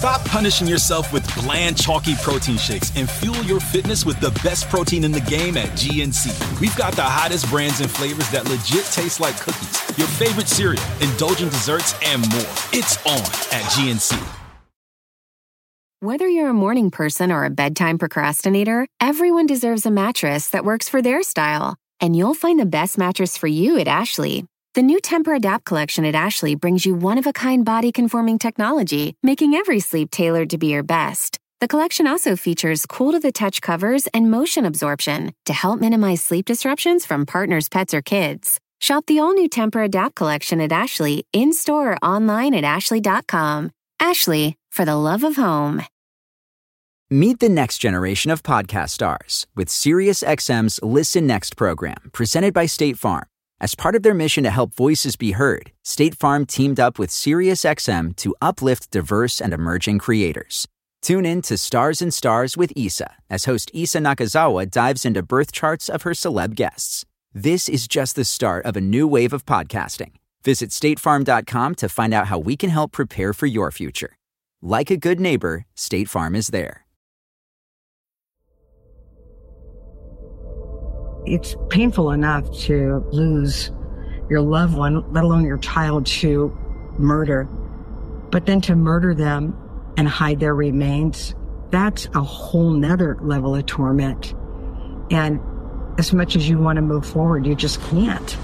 Stop punishing yourself with bland, chalky protein shakes and fuel your fitness with the best protein in the game at GNC. We've got the hottest brands and flavors that legit taste like cookies, your favorite cereal, indulgent desserts, and more. It's on at GNC. Whether you're a morning person or a bedtime procrastinator, everyone deserves a mattress that works for their style. And you'll find the best mattress for you at Ashley. The new Tempur-Adapt collection at Ashley brings you one-of-a-kind body-conforming technology, making every sleep tailored to be your best. The collection also features cool-to-the-touch covers and motion absorption to help minimize sleep disruptions from partners, pets, or kids. Shop the all-new Tempur-Adapt collection at Ashley, in-store or online at ashley.com. Ashley, for the love of home. Meet the next generation of podcast stars with SiriusXM's Listen Next program, presented by State Farm. As part of their mission to help voices be heard, State Farm teamed up with SiriusXM to uplift diverse and emerging creators. Tune in to Stars and Stars with Issa, as host Issa Nakazawa dives into birth charts of her celeb guests. This is just the start of a new wave of podcasting. Visit statefarm.com to find out how we can help prepare for your future. Like a good neighbor, State Farm is there. It's painful enough to lose your loved one, let alone your child, to murder. But then to murder them and hide their remains, that's a whole nother level of torment. And as much as you want to move forward, you just can't.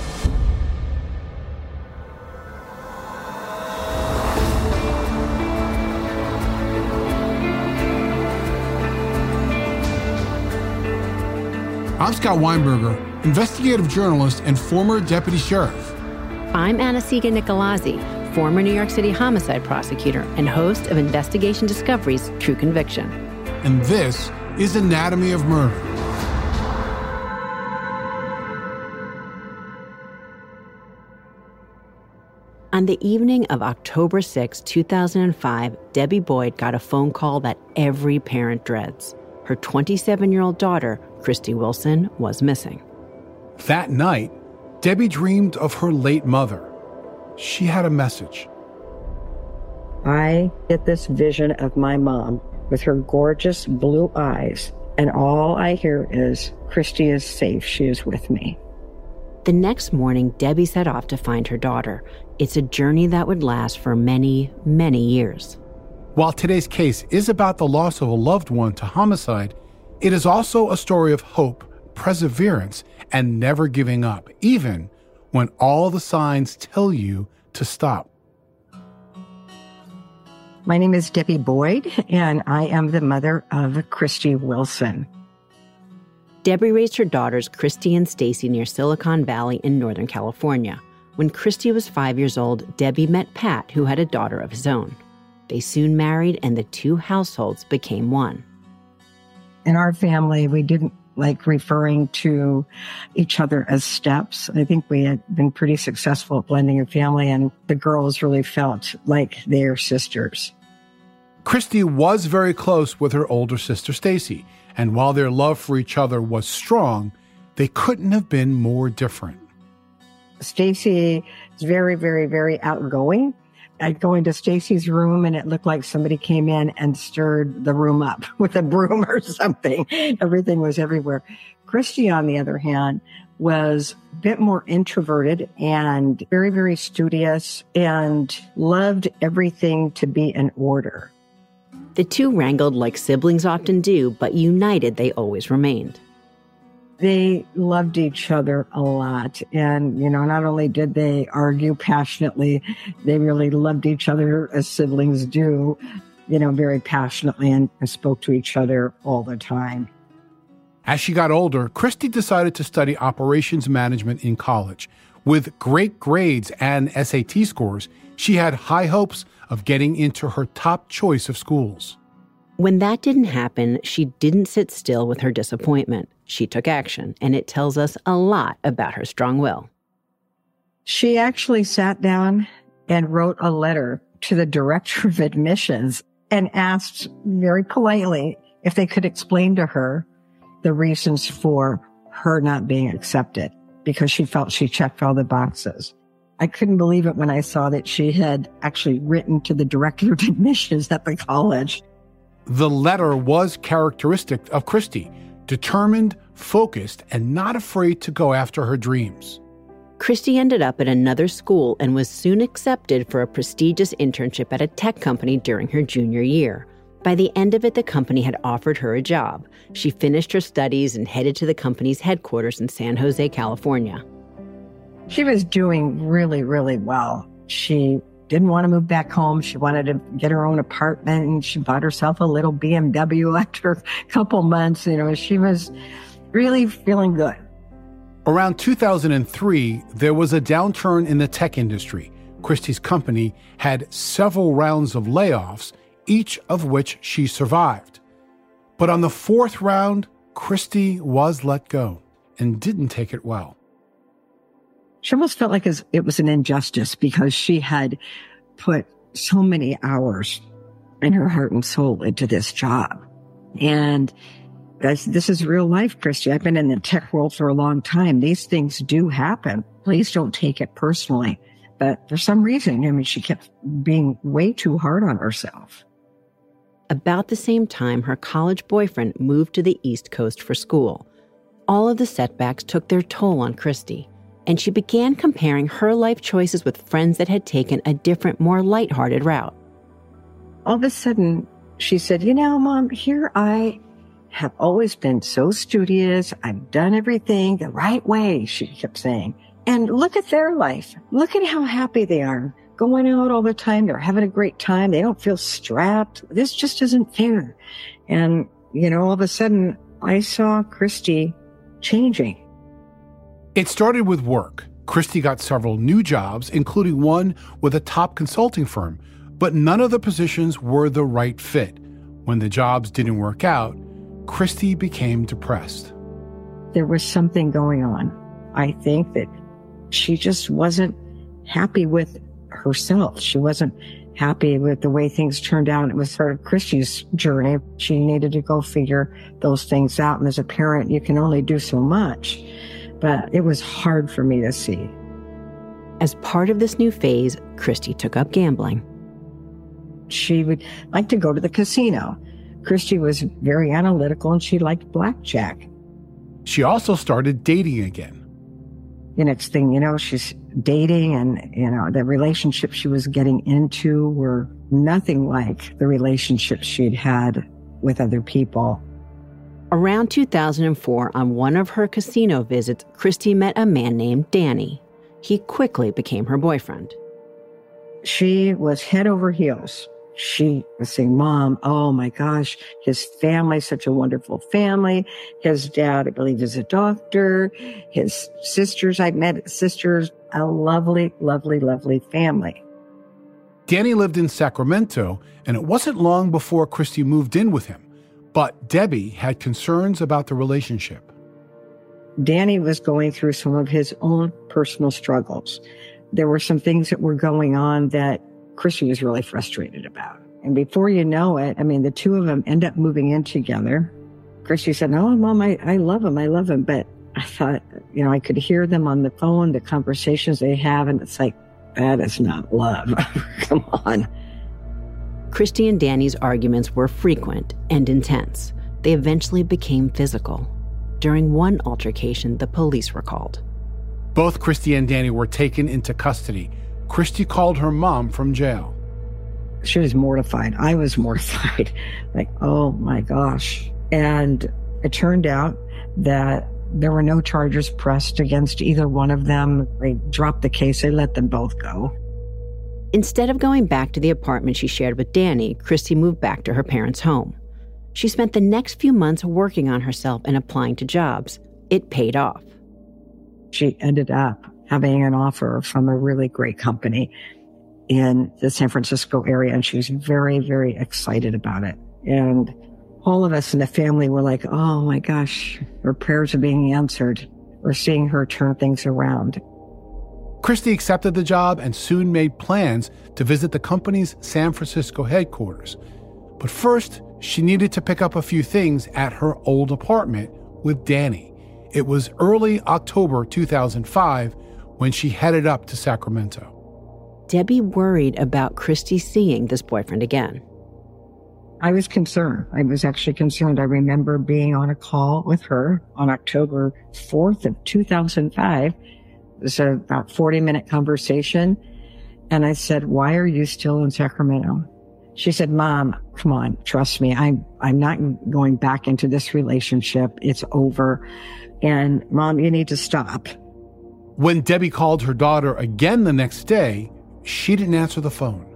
I'm Scott Weinberger, investigative journalist and former deputy sheriff. I'm Anna-Sigga Nicolazzi, former New York City homicide prosecutor and host of Investigation Discovery's True Conviction. And this is Anatomy of Murder. On the evening of October 6, 2005, Debbie Boyd got a phone call that every parent dreads. Her 27-year-old daughter, Christy Wilson, was missing. That night, Debbie dreamed of her late mother. She had a message. I get this vision of my mom with her gorgeous blue eyes, and all I hear is, Christy is safe, she is with me. The next morning, Debbie set off to find her daughter. It's a journey that would last for many, many years. While today's case is about the loss of a loved one to homicide, it is also a story of hope, perseverance, and never giving up, even when all the signs tell you to stop. My name is Debbie Boyd, and I am the mother of Christy Wilson. Debbie raised her daughters, Christy and Stacy, near Silicon Valley in Northern California. When Christy was 5 years old, Debbie met Pat, who had a daughter of his own. They soon married, and the two households became one. In our family, we didn't like referring to each other as steps. I think we had been pretty successful at blending a family, and the girls really felt like their sisters. Christy was very close with her older sister, Stacy, and while their love for each other was strong, they couldn't have been more different. Stacy is very, very, very outgoing. I'd go into Stacy's room and it looked like somebody came in and stirred the room up with a broom or something. Everything was everywhere. Christy, on the other hand, was a bit more introverted and very, very studious and loved everything to be in order. The two wrangled like siblings often do, but united they always remained. They loved each other a lot. And, not only did they argue passionately, they really loved each other as siblings do, very passionately and spoke to each other all the time. As she got older, Christy decided to study operations management in college. With great grades and SAT scores, she had high hopes of getting into her top choice of schools. When that didn't happen, she didn't sit still with her disappointment. She took action, and it tells us a lot about her strong will. She actually sat down and wrote a letter to the director of admissions and asked very politely if they could explain to her the reasons for her not being accepted, because she felt she checked all the boxes. I couldn't believe it when I saw that she had actually written to the director of admissions at the college. The letter was characteristic of Christy, determined, focused, and not afraid to go after her dreams. Christy ended up at another school and was soon accepted for a prestigious internship at a tech company during her junior year. By the end of it, the company had offered her a job. She finished her studies and headed to the company's headquarters in San Jose, California. She was doing really, really well. She didn't want to move back home. She wanted to get her own apartment, and she bought herself a little BMW after a couple months. She was really feeling good. Around 2003, there was a downturn in the tech industry. Christy's company had several rounds of layoffs, each of which she survived. But on the fourth round, Christy was let go and didn't take it well. She almost felt like it was an injustice because she had put so many hours in her heart and soul into this job. And guys, this is real life, Christy. I've been in the tech world for a long time. These things do happen. Please don't take it personally. But for some reason, she kept being way too hard on herself. About the same time, her college boyfriend moved to the East Coast for school. All of the setbacks took their toll on Christy, and she began comparing her life choices with friends that had taken a different, more lighthearted route. All of a sudden, she said, Mom, here I have always been so studious. I've done everything the right way, she kept saying. And look at their life. Look at how happy they are. Going out all the time. They're having a great time. They don't feel strapped. This just isn't fair. And, all of a sudden, I saw Christy changing. It started with work. Christy got several new jobs, including one with a top consulting firm, but none of the positions were the right fit. When the jobs didn't work out, Christy became depressed. There was something going on. I think that she just wasn't happy with herself. She wasn't happy with the way things turned out. It was sort of Christy's journey. She needed to go figure those things out. And as a parent, you can only do so much. But it was hard for me to see. As part of this new phase, Christy took up gambling. She would like to go to the casino. Christy was very analytical and she liked blackjack. She also started dating again. The next thing, she's dating and, the relationships she was getting into were nothing like the relationships she'd had with other people. Around 2004, on one of her casino visits, Christy met a man named Danny. He quickly became her boyfriend. She was head over heels. She was saying, Mom, oh my gosh, his family's such a wonderful family. His dad, I believe, is a doctor. His sisters, I met sisters, a lovely, lovely, lovely family. Danny lived in Sacramento, and it wasn't long before Christy moved in with him. But Debbie had concerns about the relationship. Danny was going through some of his own personal struggles. There were some things that were going on that Christy was really frustrated about. And before you know it, the two of them end up moving in together. Christy said, oh, Mom, I love him. I love him. But I thought, I could hear them on the phone, the conversations they have. And it's like, that is not love. Come on. Christy and Danny's arguments were frequent and intense. They eventually became physical. During one altercation, the police were called. Both Christy and Danny were taken into custody. Christy called her mom from jail. She was mortified. I was mortified. Like, oh my gosh. And it turned out that there were no charges pressed against either one of them. They dropped the case. They let them both go. Instead of going back to the apartment she shared with Danny, Christy moved back to her parents' home. She spent the next few months working on herself and applying to jobs. It paid off. She ended up having an offer from a really great company in the San Francisco area, and she was very, very excited about it. And all of us in the family were like, oh my gosh, her prayers are being answered. We're seeing her turn things around. Christy accepted the job and soon made plans to visit the company's San Francisco headquarters. But first, she needed to pick up a few things at her old apartment with Danny. It was early October 2005 when she headed up to Sacramento. Debbie worried about Christy seeing this boyfriend again. I was concerned. I was actually concerned. I remember being on a call with her on October 4th of 2005. It was about 40-minute conversation. And I said, "Why are you still in Sacramento?" She said, "Mom, come on, trust me. I'm not going back into this relationship. It's over. And Mom, you need to stop." When Debbie called her daughter again the next day, she didn't answer the phone.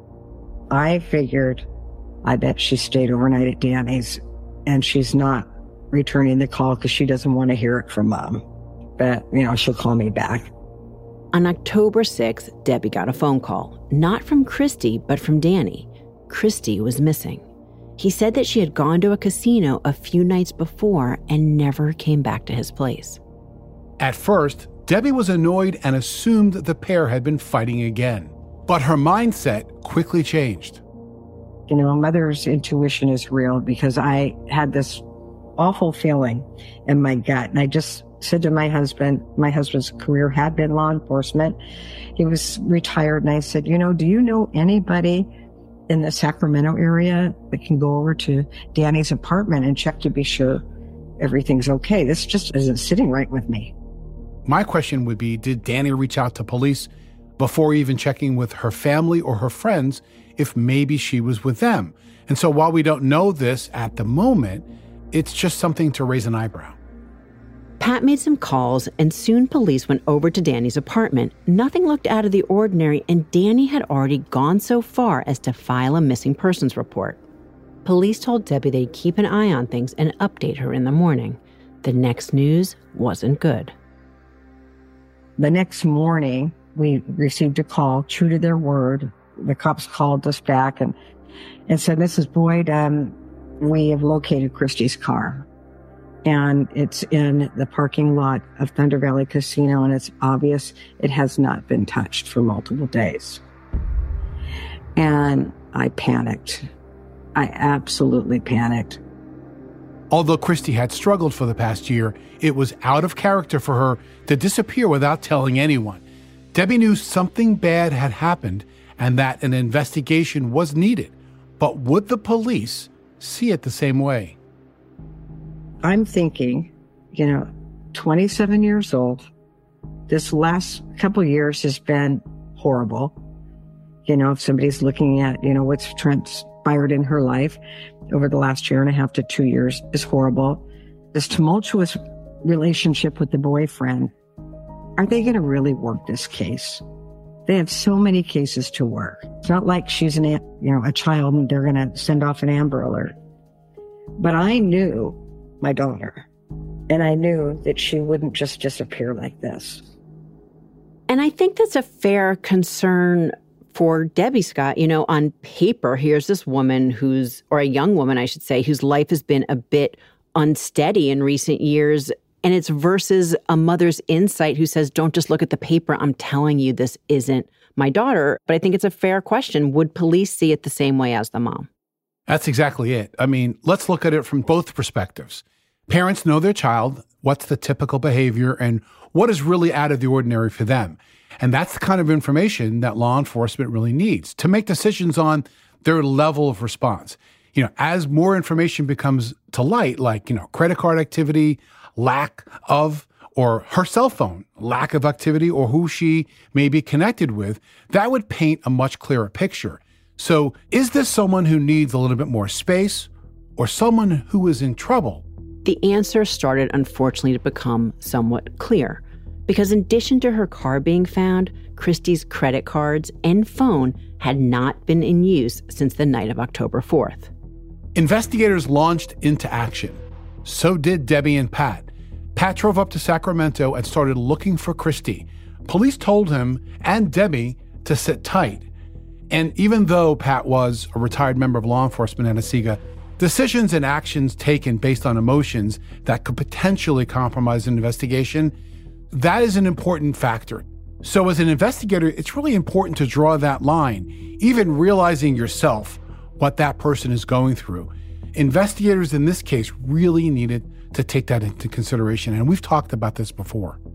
I figured, I bet she stayed overnight at Danny's and she's not returning the call because she doesn't want to hear it from Mom. But, she'll call me back. On October 6th, Debbie got a phone call, not from Christy, but from Danny. Christy was missing. He said that she had gone to a casino a few nights before and never came back to his place. At first, Debbie was annoyed and assumed the pair had been fighting again. But her mindset quickly changed. A mother's intuition is real, because I had this awful feeling in my gut. And I just said to my husband's career had been law enforcement. He was retired. And I said, do you know anybody in the Sacramento area that can go over to Danny's apartment and check to be sure everything's okay? This just isn't sitting right with me. My question would be, did Danny reach out to police before even checking with her family or her friends if maybe she was with them? And so while we don't know this at the moment, it's just something to raise an eyebrow. Pat made some calls, and soon police went over to Danny's apartment. Nothing looked out of the ordinary, and Danny had already gone so far as to file a missing persons report. Police told Debbie they'd keep an eye on things and update her in the morning. The next news wasn't good. The next morning, we received a call, true to their word. The cops called us back and said, "Mrs. Boyd, we have located Christy's car. And it's in the parking lot of Thunder Valley Casino, and it's obvious it has not been touched for multiple days." And I panicked. I absolutely panicked. Although Christy had struggled for the past year, it was out of character for her to disappear without telling anyone. Debbie knew something bad had happened and that an investigation was needed. But would the police see it the same way? I'm thinking, 27 years old, this last couple of years has been horrible. If somebody's looking at, what's transpired in her life over the last year and a half to 2 years is horrible. This tumultuous relationship with the boyfriend, are they going to really work this case? They have so many cases to work. It's not like she's a child and they're going to send off an Amber Alert. But I knew my daughter, and I knew that she wouldn't just disappear like this. And I think that's a fair concern for Debbie, Scott. On paper, here's this woman or a young woman, I should say, whose life has been a bit unsteady in recent years. And it's versus a mother's insight who says, "Don't just look at the paper. I'm telling you this isn't my daughter." But I think it's a fair question. Would police see it the same way as the mom? That's exactly it. I mean, let's look at it from both perspectives. Parents know their child, what's the typical behavior, and what is really out of the ordinary for them. And that's the kind of information that law enforcement really needs to make decisions on their level of response. As more information becomes to light, like, credit card activity, lack of, or her cell phone, lack of activity, or who she may be connected with, that would paint a much clearer picture. So is this someone who needs a little bit more space or someone who is in trouble? The answer started, unfortunately, to become somewhat clear. Because in addition to her car being found, Christy's credit cards and phone had not been in use since the night of October 4th. Investigators launched into action. So did Debbie and Pat. Pat drove up to Sacramento and started looking for Christy. Police told him and Debbie to sit tight. And even though Pat was a retired member of law enforcement at Antigua, decisions and actions taken based on emotions that could potentially compromise an investigation, that is an important factor. So as an investigator, it's really important to draw that line, even realizing yourself what that person is going through. Investigators in this case really needed to take that into consideration, and we've talked about this before.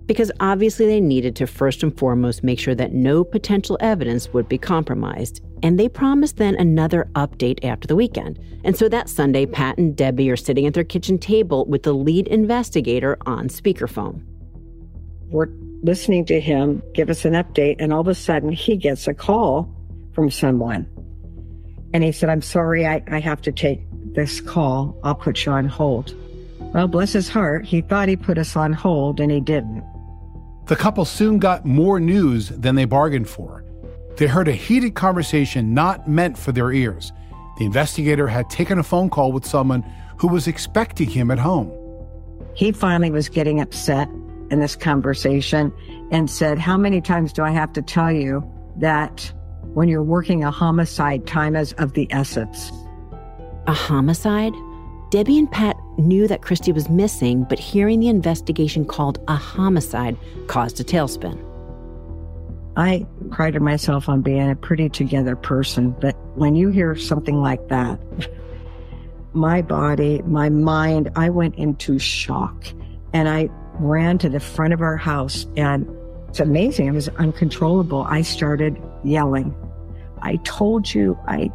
because obviously they needed to first and foremost make sure that no potential evidence would be compromised. And they promised then another update after the weekend. And so that Sunday, Pat and Debbie are sitting at their kitchen table with the lead investigator on speakerphone. We're listening to him give us an update, and all of a sudden he gets a call from someone. And he said, "I'm sorry, I have to take this call. I'll put you on hold." Well, bless his heart, he thought he put us on hold, and he didn't. The couple soon got more news than they bargained for. They heard a heated conversation not meant for their ears. The investigator had taken a phone call with someone who was expecting him at home. He finally was getting upset in this conversation and said, "How many times do I have to tell you that when you're working a homicide, time is of the essence?" A homicide? Debbie and Pat knew that Christy was missing, but hearing the investigation called a homicide caused a tailspin. I prided myself on being a pretty together person, but when you hear something like that, my body, my mind, I went into shock. And I ran to the front of our house, and it's amazing. It was uncontrollable. I started yelling, I told you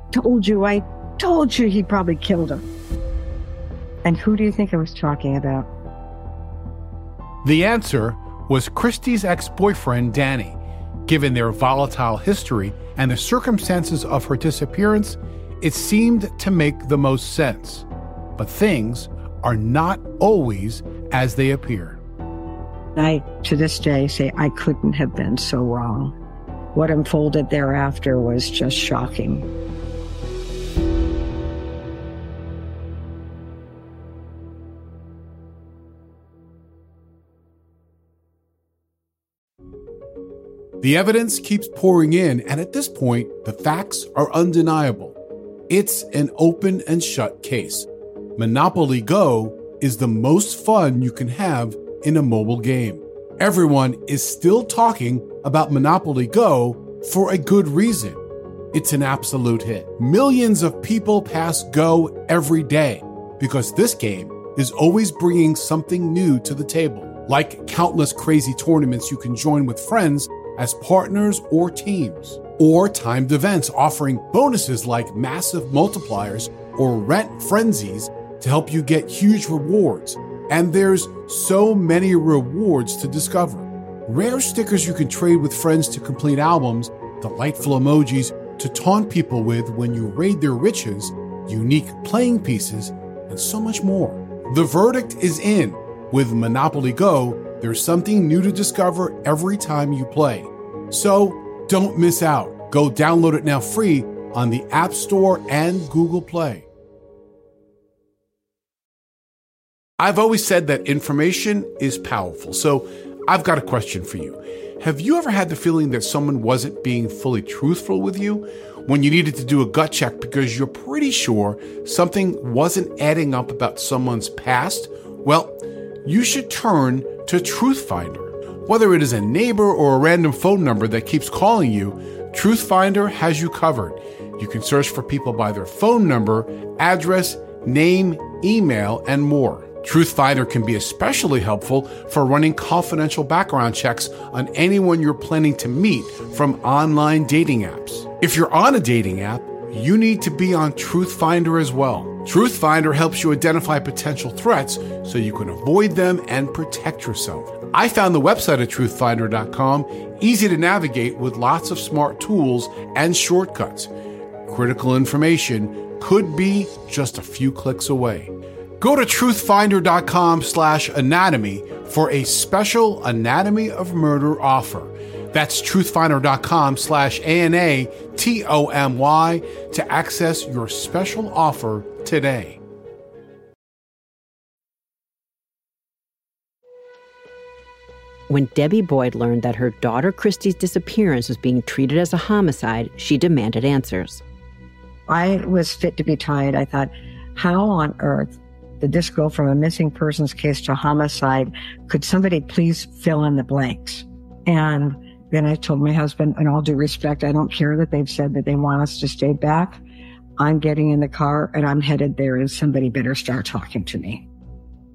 he probably killed him." And who do you think I was talking about? The answer was Christy's ex-boyfriend, Danny. Given their volatile history and the circumstances of her disappearance, it seemed to make the most sense. But things are not always as they appear. I, to this day, say I couldn't have been so wrong. What unfolded thereafter was just shocking. The evidence keeps pouring in, and at this point, the facts are undeniable. It's an open and shut case. Monopoly Go is the most fun you can have in a mobile game. Everyone is still talking about Monopoly Go for a good reason. It's an absolute hit. Millions of people pass Go every day because this game is always bringing something new to the table, like countless crazy tournaments you can join with friends as partners or teams, or timed events offering bonuses like massive multipliers or rent frenzies to help you get huge rewards. And there's so many rewards to discover. Rare stickers you can trade with friends to complete albums, delightful emojis to taunt people with when you raid their riches, unique playing pieces, and so much more. The verdict is in. With Monopoly Go, there's something new to discover every time you play. So don't miss out. Go download it now free on the App Store and Google Play. I've always said that information is powerful, so I've got a question for you. Have you ever had the feeling that someone wasn't being fully truthful with you when you needed to do a gut check because you're pretty sure something wasn't adding up about someone's past? Well, you should turn to Truthfinder. Whether it is a neighbor or a random phone number that keeps calling you, Truthfinder has you covered. You can search for people by their phone number, address, name, email, and more. Truthfinder can be especially helpful for running confidential background checks on anyone you're planning to meet from online dating apps. If you're on a dating app, you need to be on Truthfinder as well. Truthfinder helps you identify potential threats so you can avoid them and protect yourself. I found the website at truthfinder.com easy to navigate with lots of smart tools and shortcuts. Critical information could be just a few clicks away. Go to truthfinder.com/anatomy for a special Anatomy of Murder offer. That's truthfinder.com/ANATOMY to access your special offer today. When Debbie Boyd learned that her daughter Christy's disappearance was being treated as a homicide, she demanded answers. I was fit to be tied. I thought, how on earth did this go from a missing persons case to homicide? Could somebody please fill in the blanks? And then I told my husband, in all due respect, I don't care that they've said that they want us to stay back. I'm getting in the car and I'm headed there, and somebody better start talking to me.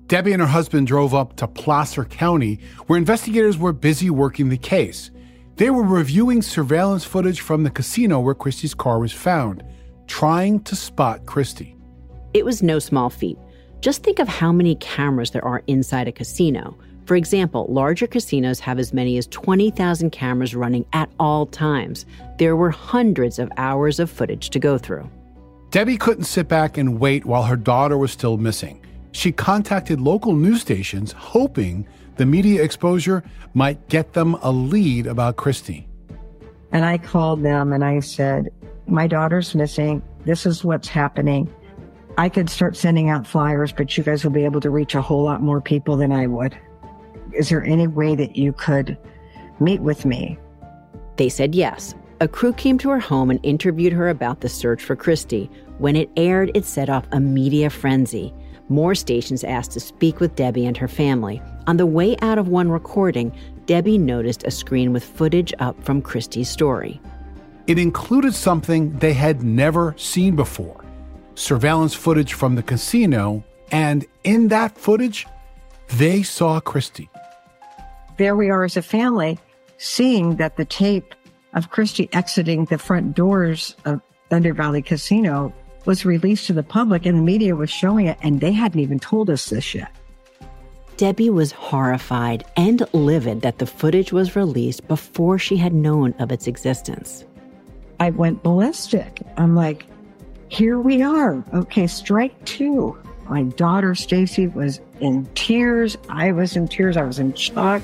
Debbie and her husband drove up to Placer County, where investigators were busy working the case. They were reviewing surveillance footage from the casino where Christy's car was found, trying to spot Christy. It was no small feat. Just think of how many cameras there are inside a casino. For example, larger casinos have as many as 20,000 cameras running at all times. There were hundreds of hours of footage to go through. Debbie couldn't sit back and wait while her daughter was still missing. She contacted local news stations, hoping the media exposure might get them a lead about Christy. And I called them and I said, my daughter's missing. This is what's happening. I could start sending out flyers, but you guys will be able to reach a whole lot more people than I would. Is there any way that you could meet with me? They said yes. A crew came to her home and interviewed her about the search for Christy. When it aired, it set off a media frenzy. More stations asked to speak with Debbie and her family. On the way out of one recording, Debbie noticed a screen with footage up from Christy's story. It included something they had never seen before: surveillance footage from the casino, and in that footage, they saw Christy. There we are as a family, seeing that the tape of Christy exiting the front doors of Thunder Valley Casino was released to the public, and the media was showing it, and they hadn't even told us this yet. Debbie was horrified and livid that the footage was released before she had known of its existence. I went ballistic. I'm like, here we are. Okay, strike two. My daughter, Stacy, was in tears. I was in tears. I was in shock.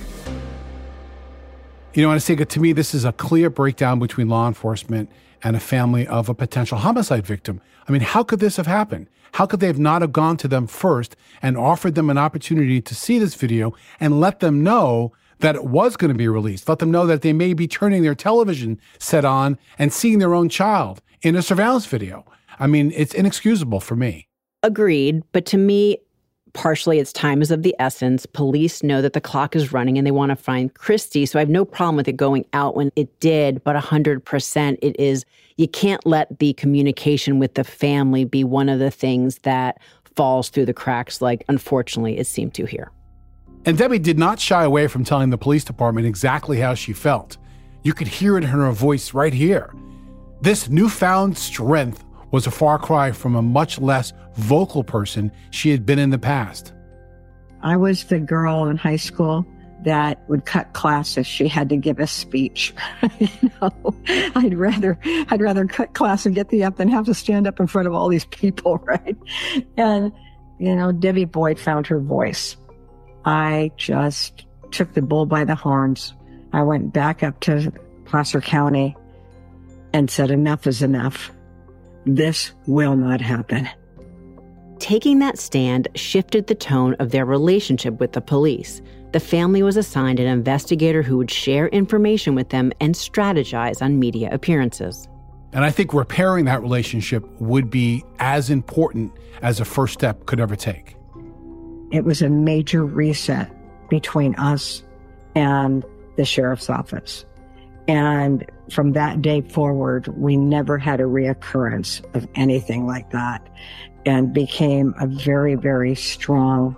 You know, Anastasia, to me, this is a clear breakdown between law enforcement and a family of a potential homicide victim. I mean, how could this have happened? How could they not have gone to them first and offered them an opportunity to see this video and let them know that it was going to be released? Let them know that they may be turning their television set on and seeing their own child in a surveillance video. I mean, it's inexcusable for me. Agreed. But to me, partially it's time is of the essence. Police know that the clock is running and they want to find Christy. So I have no problem with it going out when it did, but 100% it is, you can't let the communication with the family be one of the things that falls through the cracks like, unfortunately, it seemed to here. And Debbie did not shy away from telling the police department exactly how she felt. You could hear it in her voice right here. This newfound strength was a far cry from a much less vocal person she had been in the past. I was the girl in high school that would cut class if she had to give a speech. I'd rather cut class and get the up than have to stand up in front of all these people, right? And, Debbie Boyd found her voice. I just took the bull by the horns. I went back up to Placer County and said, enough is enough. This will not happen. Taking that stand shifted the tone of their relationship with the police. The family was assigned an investigator who would share information with them and strategize on media appearances. And I think repairing that relationship would be as important as a first step could ever take. It was a major reset between us and the sheriff's office. And from that day forward, we never had a reoccurrence of anything like that, and became a very, very strong,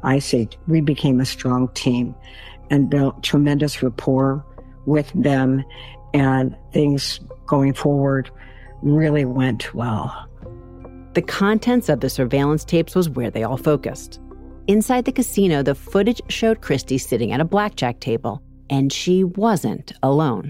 we became a strong team and built tremendous rapport with them, and things going forward really went well. The contents of the surveillance tapes was where they all focused. Inside the casino, the footage showed Christy sitting at a blackjack table, and she wasn't alone.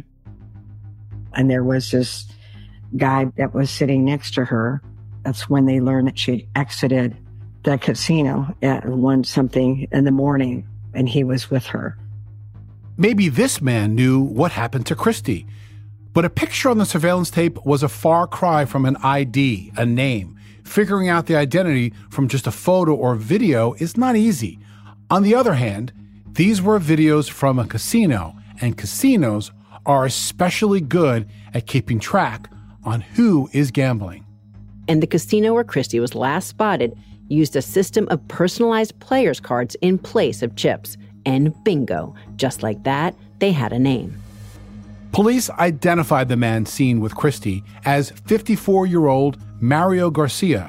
And there was this guy that was sitting next to her. That's when they learned that she'd exited the casino at 1-something in the morning, and he was with her. Maybe this man knew what happened to Christy, but a picture on the surveillance tape was a far cry from an ID, a name. Figuring out the identity from just a photo or video is not easy. On the other hand, these were videos from a casino, and casinos are especially good at keeping track on who is gambling. And the casino where Christy was last spotted used a system of personalized players' cards in place of chips. And bingo, just like that, they had a name. Police identified the man seen with Christy as 54-year-old Mario Garcia,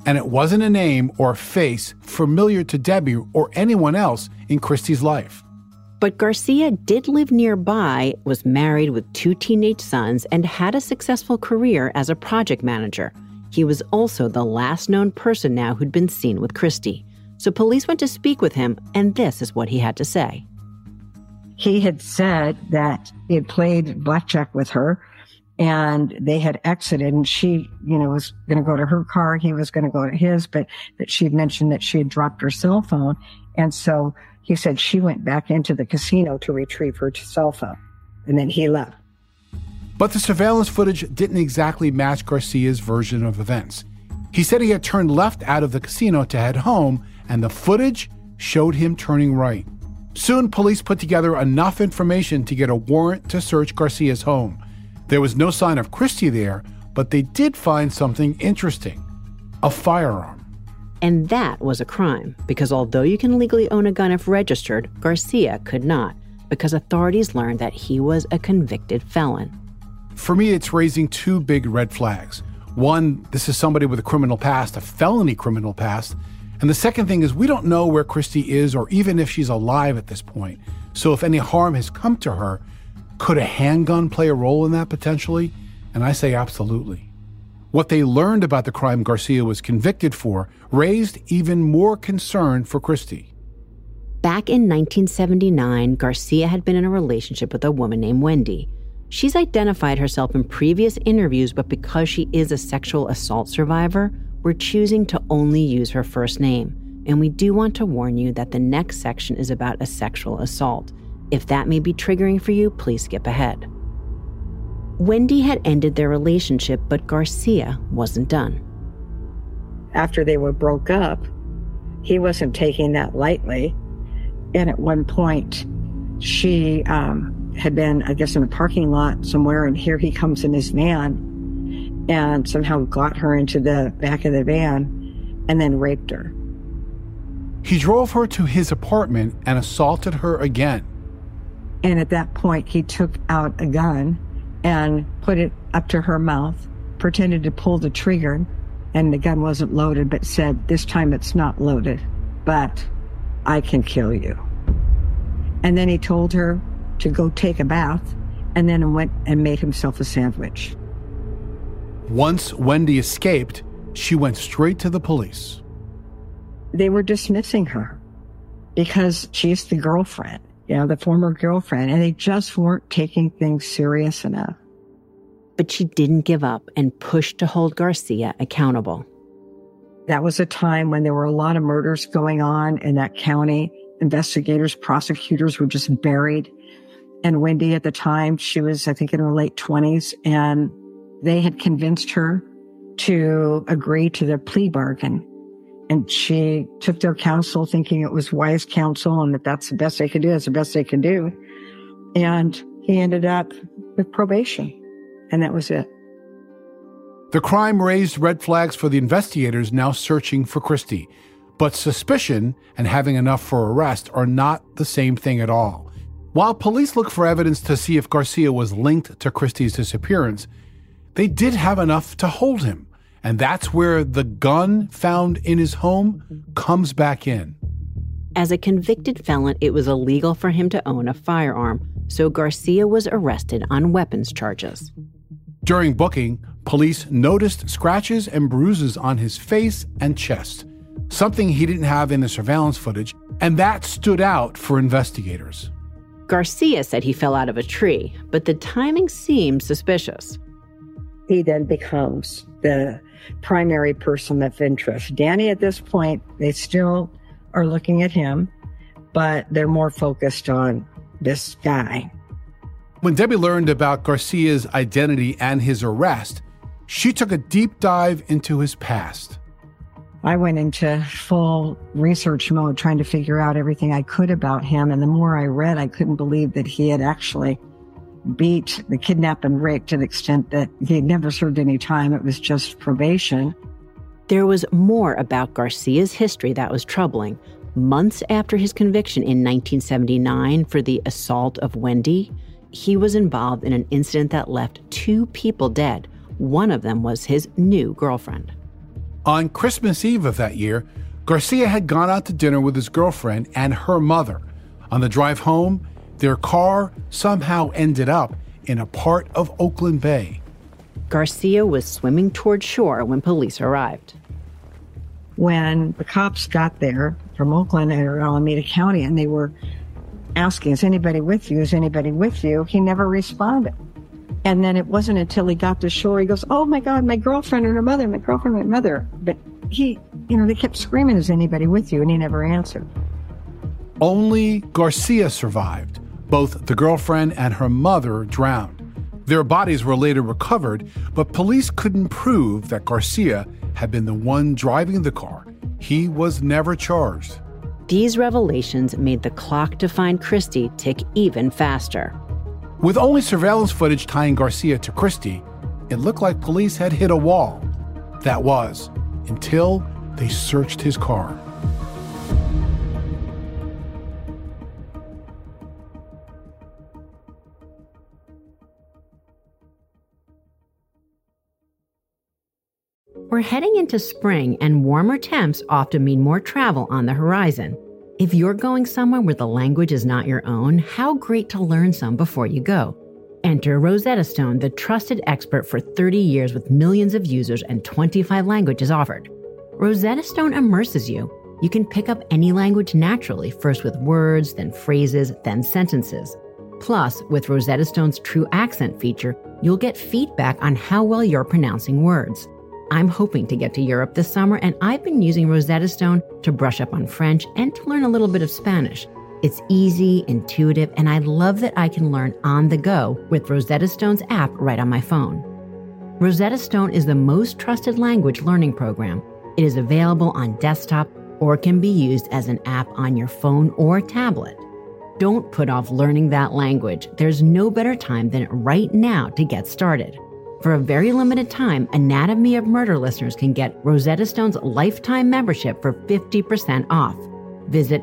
and it wasn't a name or face familiar to Debbie or anyone else in Christy's life. But Garcia did live nearby, was married with 2 teenage sons, and had a successful career as a project manager. He was also the last known person now who'd been seen with Christy. So police went to speak with him, and this is what he had to say. He had said that he had played blackjack with her, and they had exited, and she, was going to go to her car. He was going to go to his, but that she'd mentioned that she had dropped her cell phone. And so he said she went back into the casino to retrieve her cell phone, and then he left. But the surveillance footage didn't exactly match Garcia's version of events. He said he had turned left out of the casino to head home, and the footage showed him turning right. Soon, police put together enough information to get a warrant to search Garcia's home. There was no sign of Christy there, but they did find something interesting: a firearm. And that was a crime, because although you can legally own a gun if registered, Garcia could not, because authorities learned that he was a convicted felon. For me, it's raising 2 big red flags. One, this is somebody with a criminal past, a felony criminal past. And the second thing is we don't know where Christy is or even if she's alive at this point. So if any harm has come to her, could a handgun play a role in that potentially? And I say absolutely. What they learned about the crime Garcia was convicted for raised even more concern for Christy. Back in 1979, Garcia had been in a relationship with a woman named Wendy. She's identified herself in previous interviews, but because she is a sexual assault survivor, we're choosing to only use her first name. And we do want to warn you that the next section is about a sexual assault. If that may be triggering for you, please skip ahead. Wendy had ended their relationship, but Garcia wasn't done. After they were broke up, he wasn't taking that lightly. And at one point, she had been, I guess, in a parking lot somewhere, and here he comes in his van and somehow got her into the back of the van and then raped her. He drove her to his apartment and assaulted her again. And at that point, he took out a gun and put it up to her mouth, pretended to pull the trigger, and the gun wasn't loaded, but said, "This time it's not loaded, but I can kill you." And then he told her to go take a bath, and then went and made himself a sandwich. Once Wendy escaped, she went straight to the police. They were dismissing her because she's the girlfriend, the former girlfriend, and they just weren't taking things serious enough. But she didn't give up and pushed to hold Garcia accountable. That was a time when there were a lot of murders going on in that county. Investigators, prosecutors were just buried. And Wendy at the time, she was, I think, in her late 20s, and they had convinced her to agree to the plea bargain. And she took their counsel thinking it was wise counsel and that that's the best they could do. That's the best they could do. And he ended up with probation. And that was it. The crime raised red flags for the investigators now searching for Christy. But suspicion and having enough for arrest are not the same thing at all. While police look for evidence to see if Garcia was linked to Christy's disappearance, they did have enough to hold him. And that's where the gun found in his home comes back in. As a convicted felon, it was illegal for him to own a firearm, so Garcia was arrested on weapons charges. During booking, police noticed scratches and bruises on his face and chest, something he didn't have in the surveillance footage, and that stood out for investigators. Garcia said he fell out of a tree, but the timing seemed suspicious. He then becomes the primary person of interest. Danny, at this point, they still are looking at him, but they're more focused on this guy. When Debbie learned about Garcia's identity and his arrest, she took a deep dive into his past. I went into full research mode trying to figure out everything I could about him. And the more I read, I couldn't believe that he had actually beat the kidnap and rape to the extent that he had never served any time. It was just probation. There was more about Garcia's history that was troubling. Months after his conviction in 1979 for the assault of Wendy, he was involved in an incident that left 2 people dead. One of them was his new girlfriend. On Christmas Eve of that year, Garcia had gone out to dinner with his girlfriend and her mother. On the drive home, their car somehow ended up in a part of Oakland Bay. Garcia was swimming toward shore when police arrived. When the cops got there from Oakland or Alameda County and they were asking, is anybody with you? Is anybody with you? He never responded. And then it wasn't until he got to shore, he goes, oh my God, my girlfriend and her mother, my girlfriend and my mother. But he, they kept screaming, is anybody with you? And he never answered. Only Garcia survived. Both the girlfriend and her mother drowned. Their bodies were later recovered, but police couldn't prove that Garcia had been the one driving the car. He was never charged. These revelations made the clock to find Christy tick even faster. With only surveillance footage tying Garcia to Christy, it looked like police had hit a wall. That was, until they searched his car. We're heading into spring, and warmer temps often mean more travel on the horizon. If you're going somewhere where the language is not your own, how great to learn some before you go. Enter Rosetta Stone, the trusted expert for 30 years with millions of users and 25 languages offered. Rosetta Stone immerses you. You can pick up any language naturally, first with words, then phrases, then sentences. Plus, with Rosetta Stone's True Accent feature, you'll get feedback on how well you're pronouncing words. I'm hoping to get to Europe this summer, and I've been using Rosetta Stone to brush up on French and to learn a little bit of Spanish. It's easy, intuitive, and I love that I can learn on the go with Rosetta Stone's app right on my phone. Rosetta Stone is the most trusted language learning program. It is available on desktop or can be used as an app on your phone or tablet. Don't put off learning that language. There's no better time than right now to get started. For a very limited time, Anatomy of Murder listeners can get Rosetta Stone's lifetime membership for 50% off. Visit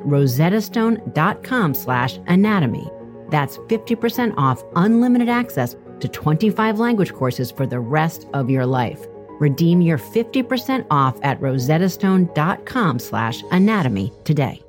rosettastone.com/anatomy. That's 50% off unlimited access to 25 language courses for the rest of your life. Redeem your 50% off at rosettastone.com/anatomy today.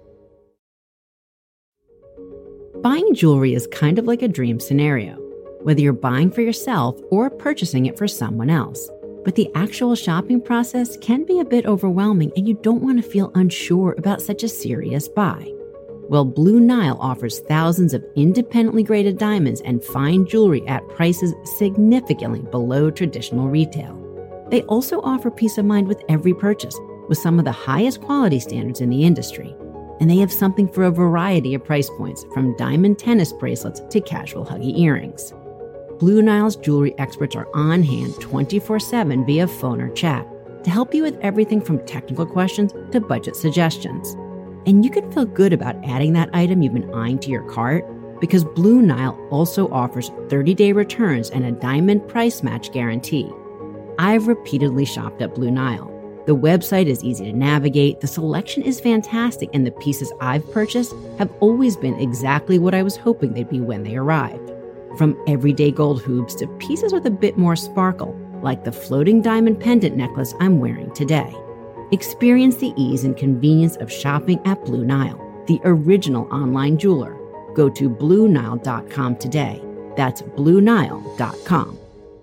Buying jewelry is kind of like a dream scenario, whether you're buying for yourself or purchasing it for someone else. But the actual shopping process can be a bit overwhelming, and you don't want to feel unsure about such a serious buy. Well, Blue Nile offers thousands of independently graded diamonds and fine jewelry at prices significantly below traditional retail. They also offer peace of mind with every purchase, with some of the highest quality standards in the industry. And they have something for a variety of price points, from diamond tennis bracelets to casual huggy earrings. Blue Nile's jewelry experts are on hand 24/7 via phone or chat to help you with everything from technical questions to budget suggestions. And you can feel good about adding that item you've been eyeing to your cart, because Blue Nile also offers 30-day returns and a diamond price match guarantee. I've repeatedly shopped at Blue Nile. The website is easy to navigate, the selection is fantastic, and the pieces I've purchased have always been exactly what I was hoping they'd be when they arrived. From everyday gold hoops to pieces with a bit more sparkle, like the floating diamond pendant necklace I'm wearing today. Experience the ease and convenience of shopping at Blue Nile, the original online jeweler. Go to BlueNile.com today. That's BlueNile.com.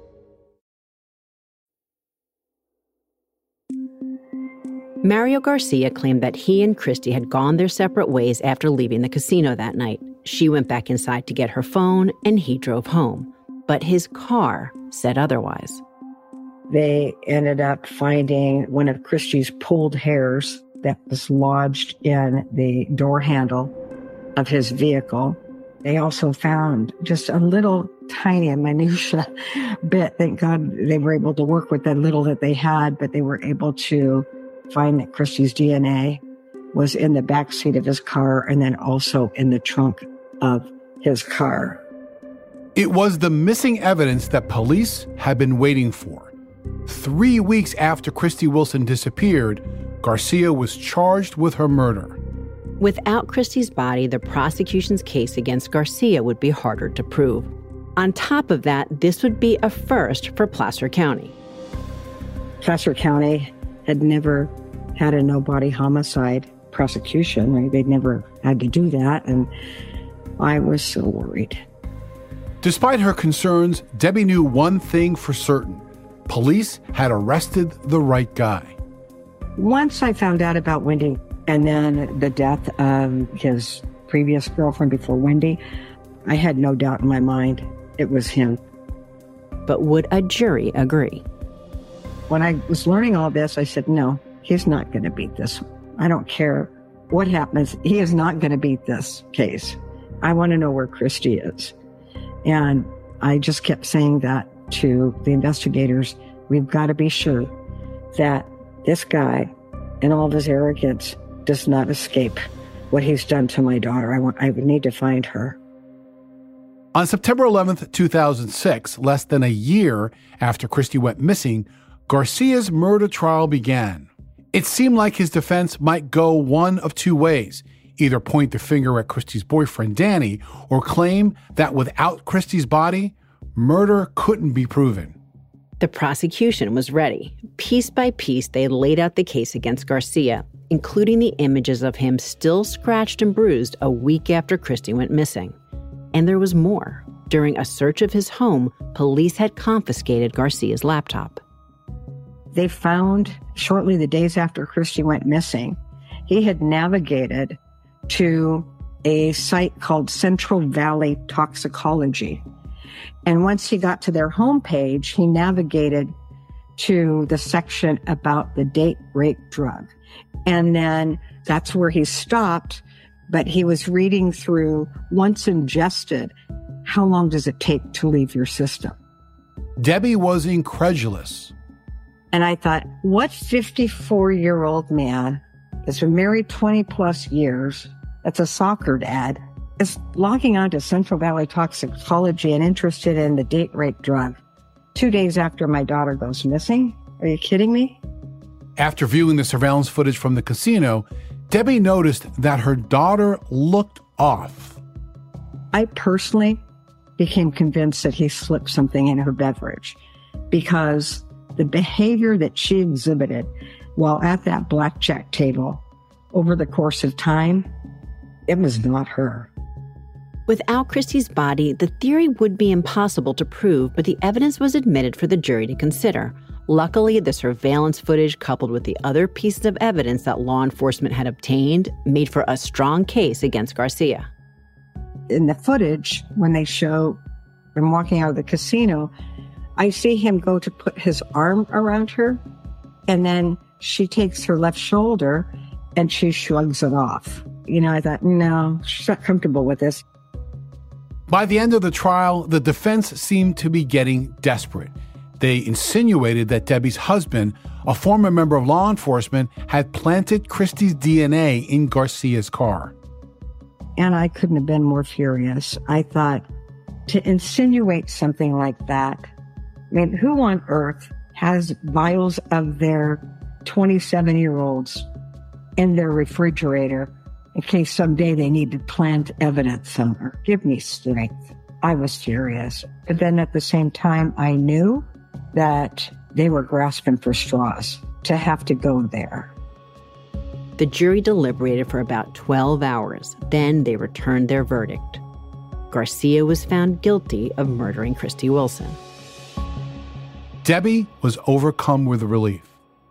Mario Garcia claimed that he and Christy had gone their separate ways after leaving the casino that night. She went back inside to get her phone, and he drove home. But his car said otherwise. They ended up finding one of Christy's pulled hairs that was lodged in the door handle of his vehicle. They also found just a little tiny minutia bit. Thank God they were able to work with the little that they had, but they were able to find that Christy's DNA was in the back seat of his car and then also in the trunk of his car. It was the missing evidence that police had been waiting for. 3 weeks after Christy Wilson disappeared, Garcia was charged with her murder. Without Christy's body, the prosecution's case against Garcia would be harder to prove. On top of that, this would be a first for Placer County. Placer County had never had a no-body homicide prosecution. Right? They'd never had to do that, and I was so worried. Despite her concerns, Debbie knew one thing for certain. Police had arrested the right guy. Once I found out about Wendy and then the death of his previous girlfriend before Wendy, I had no doubt in my mind it was him. But would a jury agree? When I was learning all this, I said, no, he's not going to beat this. I don't care what happens. He is not going to beat this case. I want to know where Christy is. And I just kept saying that to the investigators. We've got to be sure that this guy, in all of his arrogance, does not escape what he's done to my daughter. I would need to find her. On September 11th, 2006, less than a year after Christy went missing, Garcia's murder trial began. It seemed like his defense might go one of two ways: either point the finger at Christy's boyfriend, Danny, or claim that without Christy's body, murder couldn't be proven. The prosecution was ready. Piece by piece, they laid out the case against Garcia, including the images of him still scratched and bruised a week after Christy went missing. And there was more. During a search of his home, police had confiscated Garcia's laptop. They found, shortly the days after Christy went missing, he had navigated to a site called Central Valley Toxicology. And once he got to their homepage, he navigated to the section about the date rape drug. And then that's where he stopped, but he was reading through, once ingested, how long does it take to leave your system? Debbie was incredulous. And I thought, what 54-year-old man that's been married 20 plus years, that's a soccer dad, is logging on to Central Valley Toxicology and interested in the date rape drug 2 days after my daughter goes missing? Are you kidding me? After viewing the surveillance footage from the casino, Debbie noticed that her daughter looked off. I personally became convinced that he slipped something in her beverage because the behavior that she exhibited while at that blackjack table over the course of time, it was not her. Without Christy's body, the theory would be impossible to prove, but the evidence was admitted for the jury to consider. Luckily, the surveillance footage, coupled with the other pieces of evidence that law enforcement had obtained, made for a strong case against Garcia. In the footage, when they show him walking out of the casino, I see him go to put his arm around her, and then she takes her left shoulder and she shrugs it off. I thought, no, she's not comfortable with this. By the end of the trial, the defense seemed to be getting desperate. They insinuated that Debbie's husband, a former member of law enforcement, had planted Christy's DNA in Garcia's car. And I couldn't have been more furious. I thought, to insinuate something like that, who on earth has vials of their 27-year-olds in their refrigerator in case someday they need to plant evidence somewhere? Give me strength. I was furious. But then at the same time, I knew that they were grasping for straws to have to go there. The jury deliberated for about 12 hours. Then they returned their verdict. Garcia was found guilty of murdering Christy Wilson. Debbie was overcome with relief.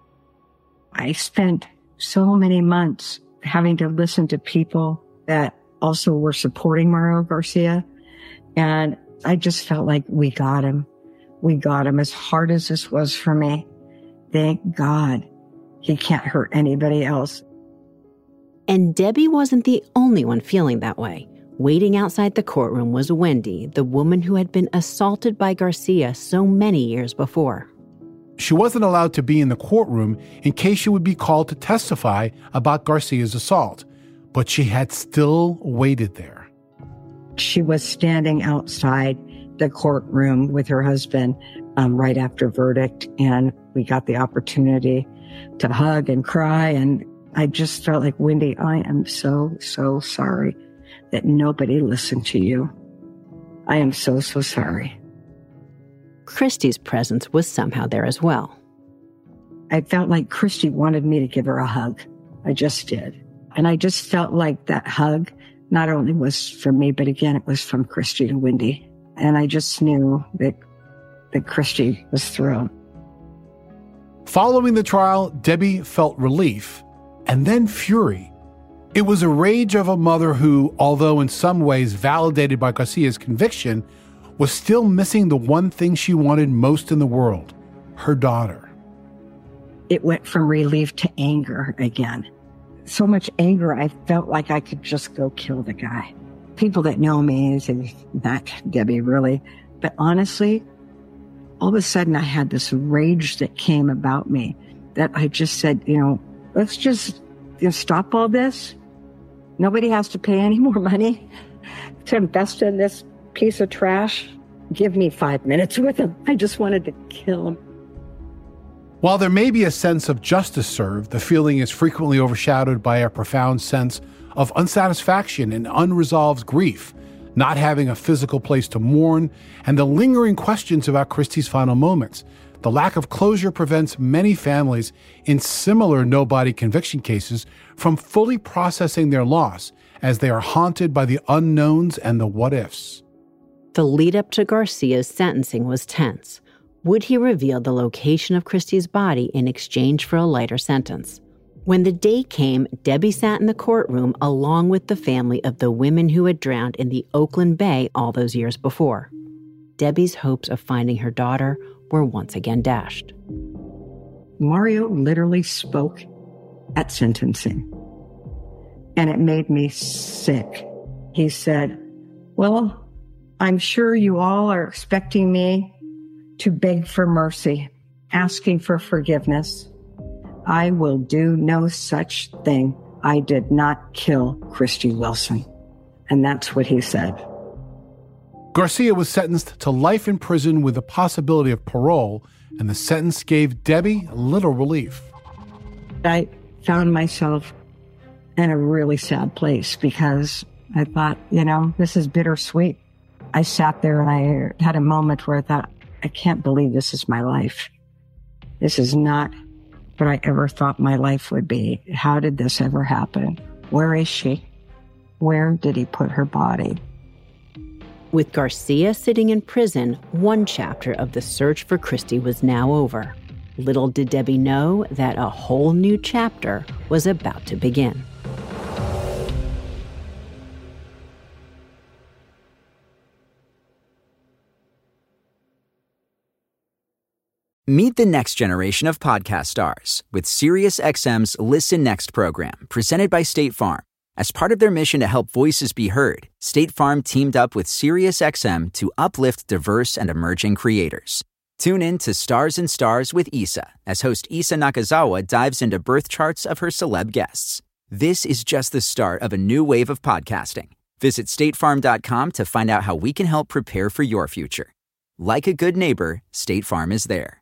I spent so many months having to listen to people that also were supporting Mario Garcia. And I just felt like we got him. We got him. As hard as this was for me, thank God he can't hurt anybody else. And Debbie wasn't the only one feeling that way. Waiting outside the courtroom was Wendy, the woman who had been assaulted by Garcia so many years before. She wasn't allowed to be in the courtroom in case she would be called to testify about Garcia's assault, but she had still waited there. She was standing outside the courtroom with her husband right after verdict, and we got the opportunity to hug and cry, and I just felt like, Wendy, I am so, so sorry that nobody listened to you. I am so, so sorry. Christy's presence was somehow there as well. I felt like Christy wanted me to give her a hug. I just did. And I just felt like that hug not only was for me, but again, it was from Christy to Wendy. And I just knew that Christy was thrilled. Following the trial, Debbie felt relief and then fury. It was a rage of a mother who, although in some ways validated by Garcia's conviction, was still missing the one thing she wanted most in the world, her daughter. It went from relief to anger again. So much anger, I felt like I could just go kill the guy. People that know me say, not Debbie, really. But honestly, all of a sudden I had this rage that came about me that I just said, let's just stop all this. Nobody has to pay any more money to invest in this piece of trash. Give me 5 minutes with him. I just wanted to kill him. While there may be a sense of justice served, the feeling is frequently overshadowed by a profound sense of unsatisfaction and unresolved grief, not having a physical place to mourn, and the lingering questions about Christy's final moments. The lack of closure prevents many families in similar no-body conviction cases from fully processing their loss, as they are haunted by the unknowns and the what-ifs. The lead-up to Garcia's sentencing was tense. Would he reveal the location of Christy's body in exchange for a lighter sentence? When the day came, Debbie sat in the courtroom along with the family of the women who had drowned in the Oakland Bay all those years before. Debbie's hopes of finding her daughter were once again dashed. Mario literally spoke at sentencing, and it made me sick. He said, "Well, I'm sure you all are expecting me to beg for mercy, asking for forgiveness. I will do no such thing. I did not kill Christy Wilson." And that's what he said. Garcia was sentenced to life in prison with the possibility of parole, and the sentence gave Debbie little relief. I found myself in a really sad place because I thought, this is bittersweet. I sat there and I had a moment where I thought, I can't believe this is my life. This is not what I ever thought my life would be. How did this ever happen? Where is she? Where did he put her body? With Garcia sitting in prison, one chapter of the search for Christy was now over. Little did Debbie know that a whole new chapter was about to begin. Meet the next generation of podcast stars with SiriusXM's Listen Next program, presented by State Farm. As part of their mission to help voices be heard, State Farm teamed up with SiriusXM to uplift diverse and emerging creators. Tune in to Stars and Stars with Issa, as host Issa Nakazawa dives into birth charts of her celeb guests. This is just the start of a new wave of podcasting. Visit statefarm.com to find out how we can help prepare for your future. Like a good neighbor, State Farm is there.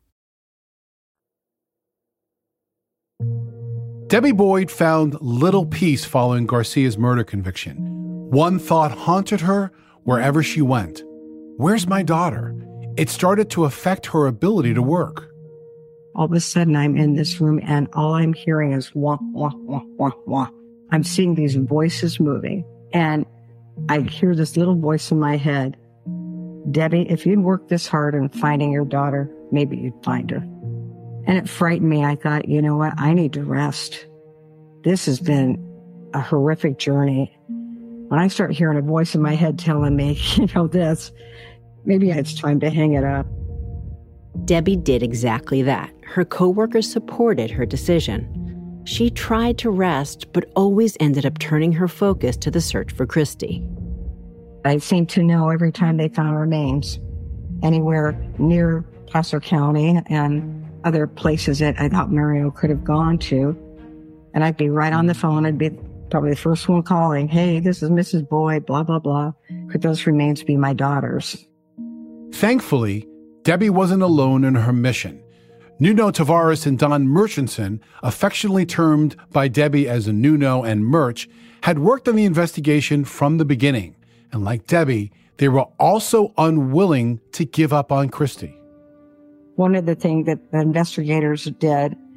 Debbie Boyd found little peace following Garcia's murder conviction. One thought haunted her wherever she went. Where's my daughter? It started to affect her ability to work. All of a sudden, I'm in this room and all I'm hearing is wah, wah, wah, wah, wah. I'm seeing these voices moving and I hear this little voice in my head. Debbie, if you'd work this hard on finding your daughter, maybe you'd find her. And it frightened me. I thought, you know what? I need to rest. This has been a horrific journey. When I start hearing a voice in my head telling me, this, maybe it's time to hang it up. Debbie did exactly that. Her coworkers supported her decision. She tried to rest, but always ended up turning her focus to the search for Christy. I seemed to know every time they found remains, anywhere near Placer County and other places that I thought Mario could have gone to. And I'd be right on the phone. I'd be probably the first one calling. Hey, this is Mrs. Boyd, blah, blah, blah. Could those remains be my daughter's? Thankfully, Debbie wasn't alone in her mission. Nuno Tavares and Don Murchison, affectionately termed by Debbie as a Nuno and Murch, had worked on the investigation from the beginning. And like Debbie, they were also unwilling to give up on Christy. One of the things that the investigators did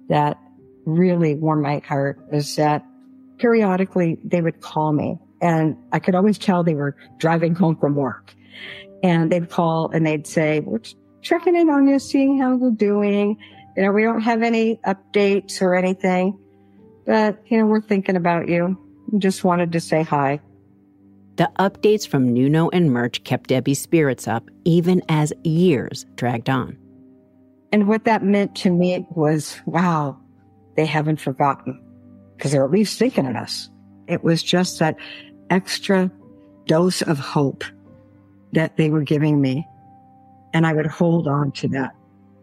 that really warmed my heart is that periodically they would call me, and I could always tell they were driving home from work. And they'd call and they'd say, we're checking in on you, seeing how you're doing. You know, we don't have any updates or anything, but, you know, we're thinking about you. We just wanted to say hi. The updates from Nuno and Murch kept Debbie's spirits up, even as years dragged on. And what that meant to me was, wow, they haven't forgotten, because they're at least thinking of us. It was just that extra dose of hope that they were giving me, and I would hold on to that.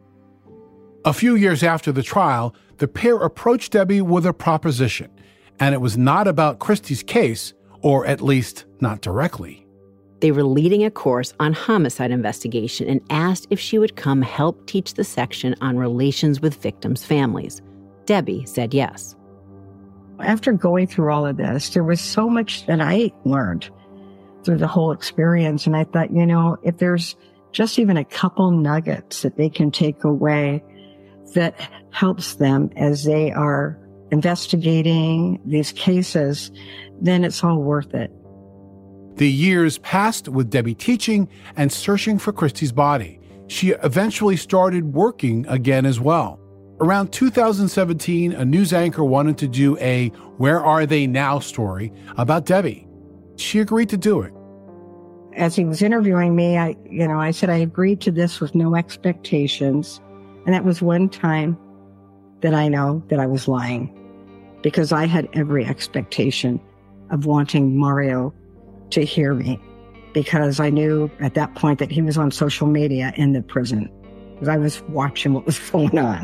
A few years after the trial, the pair approached Debbie with a proposition, and it was not about Christy's case, or at least not directly. They were leading a course on homicide investigation and asked if she would come help teach the section on relations with victims' families. Debbie said yes. After going through all of this, there was so much that I learned through the whole experience. And I thought, you know, if there's just even a couple nuggets that they can take away that helps them as they are investigating these cases, then it's all worth it. The years passed with Debbie teaching and searching for Christy's body. She eventually started working again as well. Around 2017, a news anchor wanted to do a Where Are They Now story about Debbie. She agreed to do it. As he was interviewing me, I said I agreed to this with no expectations. And that was one time that I know that I was lying, because I had every expectation of wanting Mario to hear me, because I knew at that point that he was on social media in the prison, because I was watching what was going on.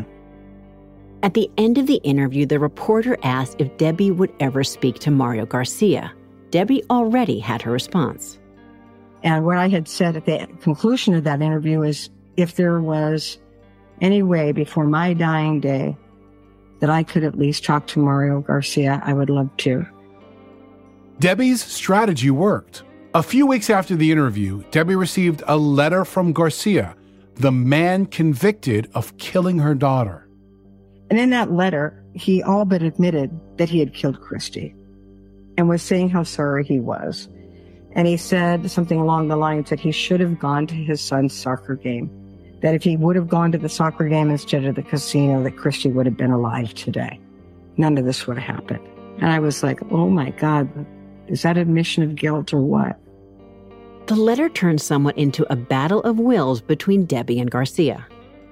At the end of the interview, the reporter asked if Debbie would ever speak to Mario Garcia. Debbie already had her response. And what I had said at the conclusion of that interview is, if there was any way before my dying day that I could at least talk to Mario Garcia, I would love to. Debbie's strategy worked. A few weeks after the interview, Debbie received a letter from Garcia, the man convicted of killing her daughter. And in that letter, he all but admitted that he had killed Christy and was saying how sorry he was. And he said something along the lines that he should have gone to his son's soccer game, that if he would have gone to the soccer game instead of the casino, that Christy would have been alive today. None of this would have happened. And I was like, oh my God, is that admission of guilt or what? The letter turned somewhat into a battle of wills between Debbie and Garcia.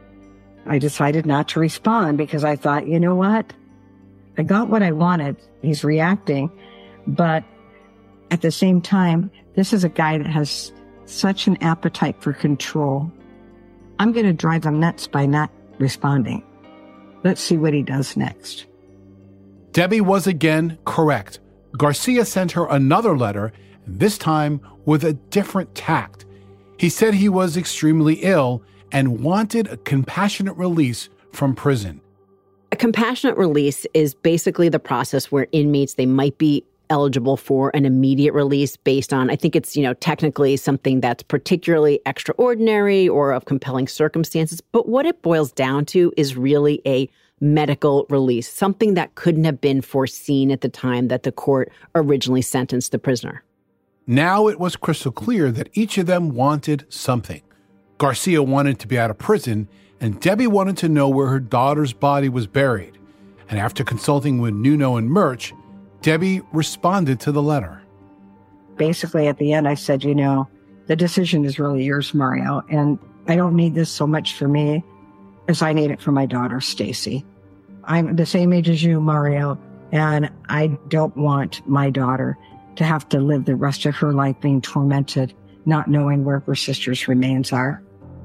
I decided not to respond because I thought, you know what? I got what I wanted. He's reacting. But at the same time, this is a guy that has such an appetite for control. I'm going to drive him nuts by not responding. Let's see what he does next. Debbie was again correct. Garcia sent her another letter, this time with a different tact. He said he was extremely ill and wanted a compassionate release from prison. A compassionate release is basically the process where inmates, they might be eligible for an immediate release based on, I think it's, technically something that's particularly extraordinary or of compelling circumstances. But what it boils down to is really a medical release, something that couldn't have been foreseen at the time that the court originally sentenced the prisoner. Now it was crystal clear that each of them wanted something. Garcia wanted to be out of prison, and Debbie wanted to know where her daughter's body was buried. And after consulting with Nuno and Murch, Debbie responded to the letter. Basically, at the end, I said, the decision is really yours, Mario, and I don't need this so much for me as I need it for my daughter, Stacy. I'm the same age as you, Mario, and I don't want my daughter to have to live the rest of her life being tormented, not knowing where her sister's remains are.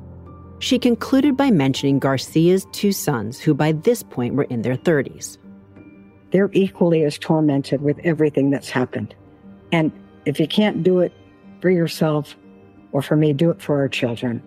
She concluded by mentioning Garcia's two sons, who by this point were in their 30s. They're equally as tormented with everything that's happened. And if you can't do it for yourself or for me, do it for our children.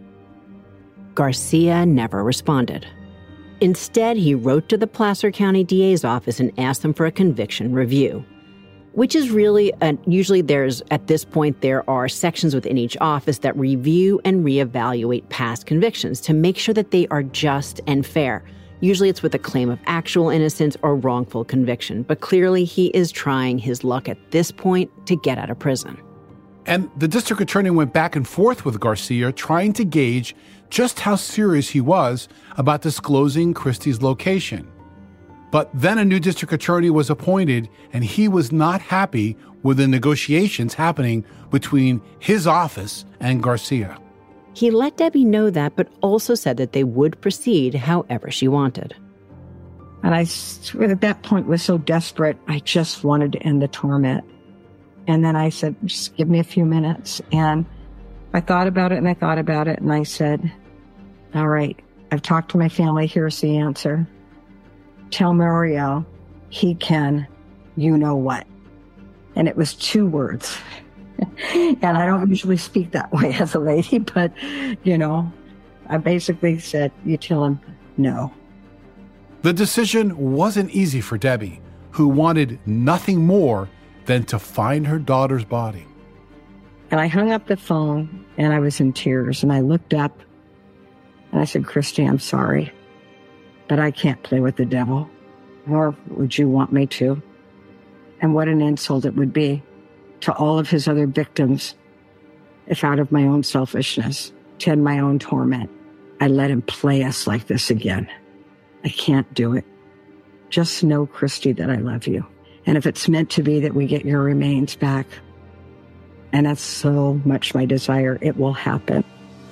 Garcia never responded. Instead, he wrote to the Placer County DA's office and asked them for a conviction review, which is really, usually at this point, there are sections within each office that review and reevaluate past convictions to make sure that they are just and fair. Usually it's with a claim of actual innocence or wrongful conviction, but clearly he is trying his luck at this point to get out of prison. And the district attorney went back and forth with Garcia, trying to gauge just how serious he was about disclosing Christie's location. But then a new district attorney was appointed, and he was not happy with the negotiations happening between his office and Garcia. He let Debbie know that, but also said that they would proceed however she wanted. And I, at that point, was so desperate, I just wanted to end the torment. And then I said, just give me a few minutes. And I thought about it, and I thought about it, and I said, all right, I've talked to my family. Here's the answer. Tell Mario he can, you know what. And it was 2 words. And I don't usually speak that way as a lady, but, I basically said, you tell him no. The decision wasn't easy for Debbie, who wanted nothing more than to find her daughter's body. And I hung up the phone, and I was in tears, and I looked up, and I said, Christy, I'm sorry, but I can't play with the devil, nor would you want me to. And what an insult it would be to all of his other victims if out of my own selfishness, to end my own torment, I let him play us like this again. I can't do it. Just know, Christy, that I love you. And if it's meant to be that we get your remains back, and that's so much my desire, it will happen.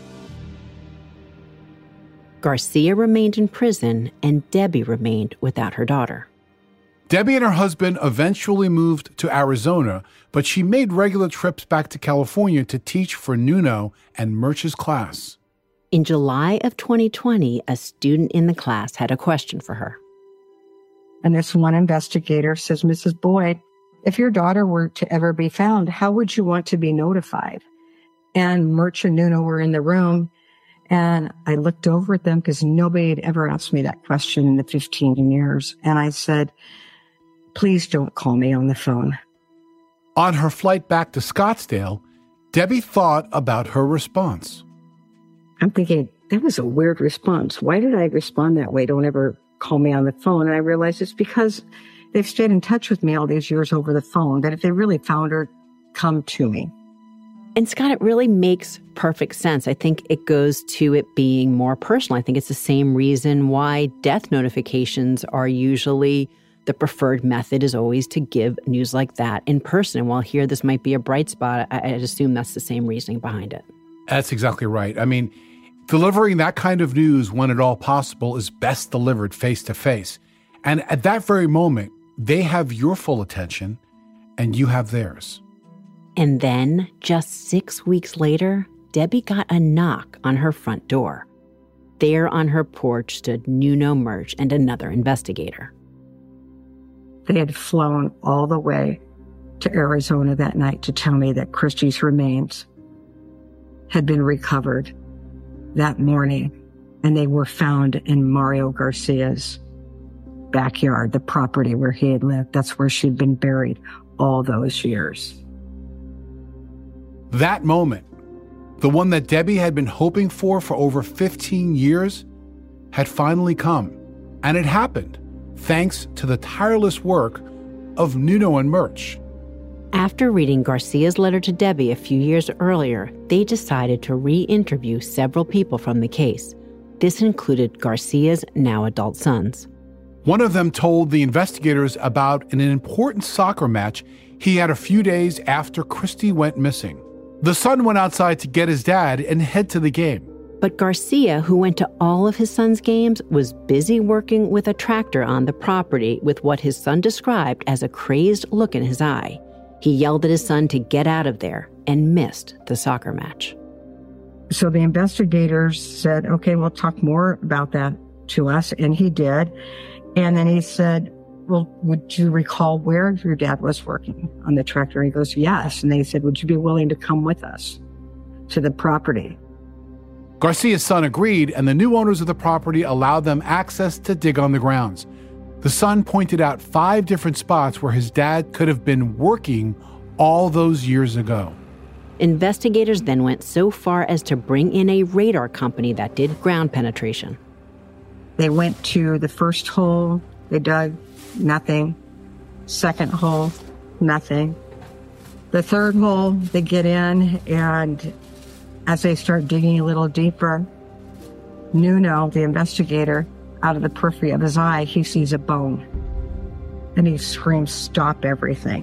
Garcia remained in prison, and Debbie remained without her daughter. Debbie and her husband eventually moved to Arizona, but she made regular trips back to California to teach for Nuno and Murch's class. In July of 2020, a student in the class had a question for her. And this one investigator says, Mrs. Boyd, if your daughter were to ever be found, how would you want to be notified? And Murch and Nuno were in the room, and I looked over at them because nobody had ever asked me that question in the 15 years. And I said, please don't call me on the phone. On her flight back to Scottsdale, Debbie thought about her response. I'm thinking, that was a weird response. Why did I respond that way? Don't ever call me on the phone. And I realized it's because they've stayed in touch with me all these years over the phone, that if they really found her, come to me. And Scott, it really makes perfect sense. I think it goes to it being more personal. I think it's the same reason why death notifications are usually the preferred method, is always to give news like that in person. And while here this might be a bright spot, I'd assume that's the same reasoning behind it. That's exactly right. I mean, delivering that kind of news when at all possible is best delivered face-to-face. And at that very moment, they have your full attention and you have theirs. And then, just 6 weeks later, Debbie got a knock on her front door. There on her porch stood Nuno Murch and another investigator. They had flown all the way to Arizona that night to tell me that Christie's remains had been recovered that morning, and they were found in Mario Garcia's backyard, the property where he had lived. That's where she'd been buried all those years. That moment, the one that Debbie had been hoping for over 15 years, had finally come. And it happened thanks to the tireless work of Nuno and Murch. After reading Garcia's letter to Debbie a few years earlier, they decided to re-interview several people from the case. This included Garcia's now adult sons. One of them told the investigators about an important soccer match he had a few days after Christie went missing. The son went outside to get his dad and head to the game. But Garcia, who went to all of his son's games, was busy working with a tractor on the property with what his son described as a crazed look in his eye. He yelled at his son to get out of there and missed the soccer match. So the investigators said, okay, we'll talk more about that to us. And he did. And then he said, well, would you recall where your dad was working on the tractor? He goes, yes. And they said, would you be willing to come with us to the property? Garcia's son agreed, and the new owners of the property allowed them access to dig on the grounds. The son pointed out 5 different spots where his dad could have been working all those years ago. Investigators then went so far as to bring in a radar company that did ground penetration. They went to the first hole, they dug, nothing. Second hole, nothing. The third hole, they get in, and as they start digging a little deeper, Nuno, the investigator, out of the periphery of his eye, he sees a bone. And he screams, "Stop everything."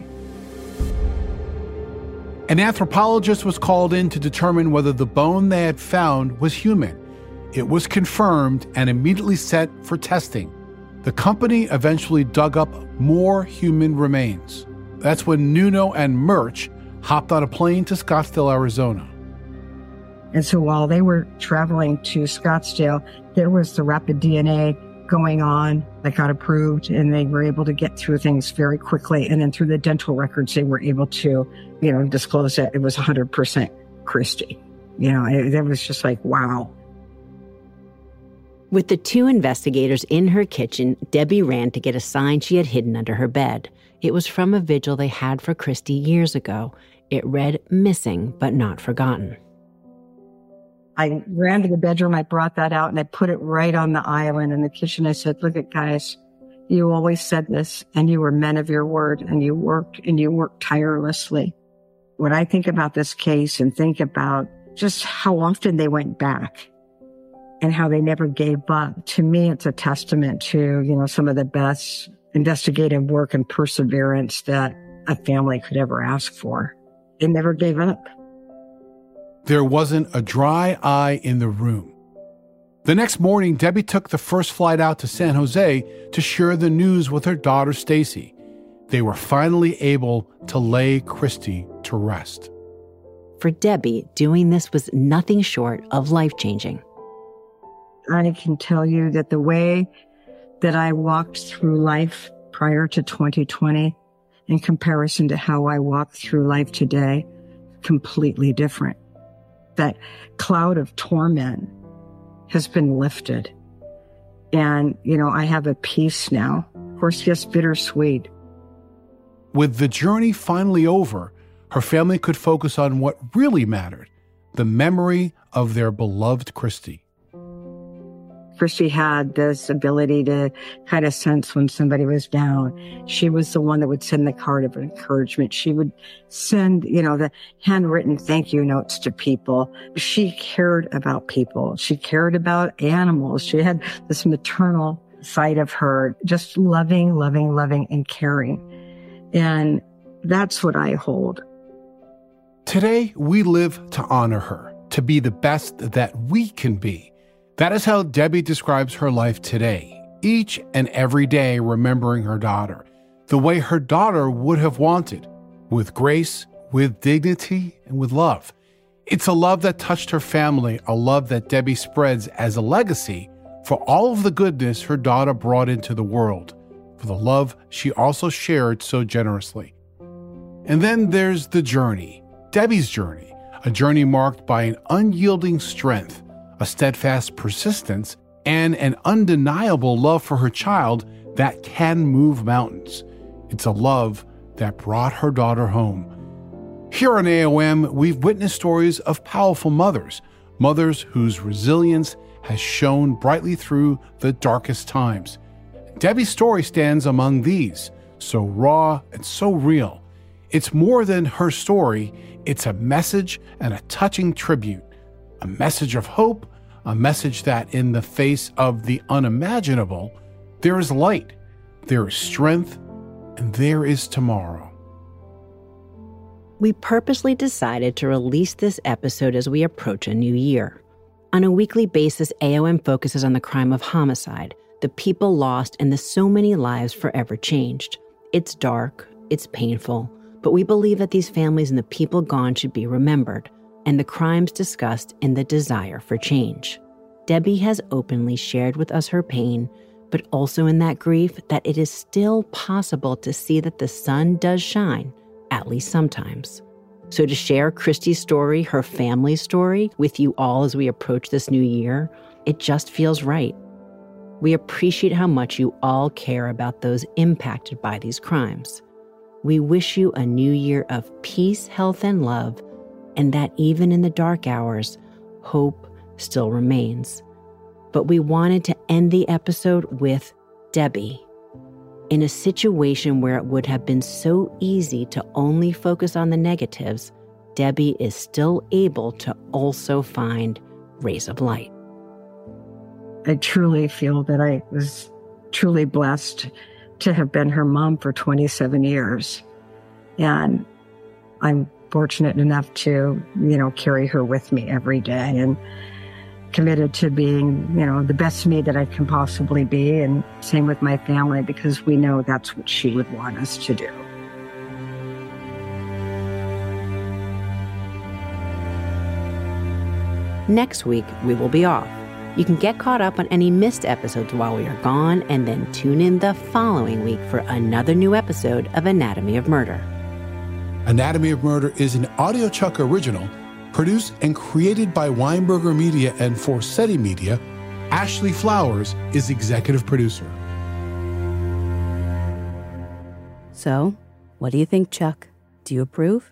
An anthropologist was called in to determine whether the bone they had found was human. It was confirmed and immediately set for testing. The company eventually dug up more human remains. That's when Nuno and Murch hopped on a plane to Scottsdale, Arizona. And so while they were traveling to Scottsdale, there was the rapid DNA going on that got approved, and they were able to get through things very quickly. And then through the dental records, they were able to, disclose that it was 100% Christy. It was just like, wow. With the two investigators in her kitchen, Debbie ran to get a sign she had hidden under her bed. It was from a vigil they had for Christy years ago. It read, "Missing but not forgotten." I ran to the bedroom, I brought that out, and I put it right on the island in the kitchen. I said, "Look at guys, you always said this, and you were men of your word, and you worked tirelessly." When I think about this case and think about just how often they went back and how they never gave up, to me, it's a testament to, some of the best investigative work and perseverance that a family could ever ask for. They never gave up. There wasn't a dry eye in the room. The next morning, Debbie took the first flight out to San Jose to share the news with her daughter, Stacy. They were finally able to lay Christy to rest. For Debbie, doing this was nothing short of life-changing. I can tell you that the way that I walked through life prior to 2020 in comparison to how I walk through life today, completely different. That cloud of torment has been lifted. And, I have a peace now. Of course, yes, bittersweet. With the journey finally over, her family could focus on what really mattered, the memory of their beloved Christy. Christy had this ability to kind of sense when somebody was down. She was the one that would send the card of encouragement. She would send, the handwritten thank you notes to people. She cared about people. She cared about animals. She had this maternal side of her, just loving, and caring. And that's what I hold. Today, we live to honor her, to be the best that we can be. That is how Debbie describes her life today, each and every day remembering her daughter, the way her daughter would have wanted, with grace, with dignity, and with love. It's a love that touched her family, a love that Debbie spreads as a legacy for all of the goodness her daughter brought into the world, for the love she also shared so generously. And then there's the journey, Debbie's journey, a journey marked by an unyielding strength, a steadfast persistence, and an undeniable love for her child that can move mountains. It's a love that brought her daughter home. Here on AOM, we've witnessed stories of powerful mothers whose resilience has shone brightly through the darkest times. Debbie's story stands among these, so raw and so real. It's more than her story, it's a message and a touching tribute. A message of hope, a message that in the face of the unimaginable, there is light, there is strength, and there is tomorrow. We purposely decided to release this episode as we approach a new year. On a weekly basis, AOM focuses on the crime of homicide, the people lost, and the so many lives forever changed. It's dark, it's painful, but we believe that these families and the people gone should be remembered, and the crimes discussed in the desire for change. Debbie has openly shared with us her pain, but also in that grief that it is still possible to see that the sun does shine, at least sometimes. So to share Christy's story, her family's story, with you all as we approach this new year, it just feels right. We appreciate how much you all care about those impacted by these crimes. We wish you a new year of peace, health, and love, and that even in the dark hours, hope still remains. But we wanted to end the episode with Debbie. In a situation where it would have been so easy to only focus on the negatives, Debbie is still able to also find rays of light. I truly feel that I was truly blessed to have been her mom for 27 years. And I'm fortunate enough to, carry her with me every day and committed to being, the best me that I can possibly be. And same with my family, because we know that's what she would want us to do. Next week, we will be off. You can get caught up on any missed episodes while we are gone, and then tune in the following week for another new episode of Anatomy of Murder. Anatomy of Murder is an AudioChuck original, produced and created by Weinberger Media and Forsetti Media. Ashley Flowers is executive producer. So, what do you think, Chuck? Do you approve?